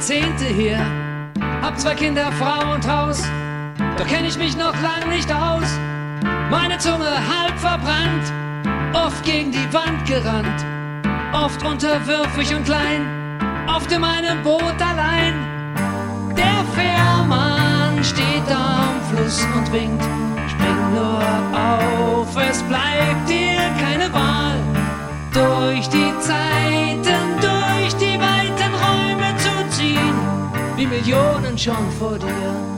Jahrzehnte her. Hab 2 Kinder, Frau und Haus, doch kenn ich mich noch lang nicht aus. Meine Zunge halb verbrannt, oft gegen die Wand gerannt, oft unterwürfig und klein, oft in meinem Boot allein. Der Fährmann steht am Fluss und winkt, spring nur auf, es bleibt dir keine Wahl. Durch die Zeiten, durch die weiten Räume zu ziehen, wie Millionen schon vor dir.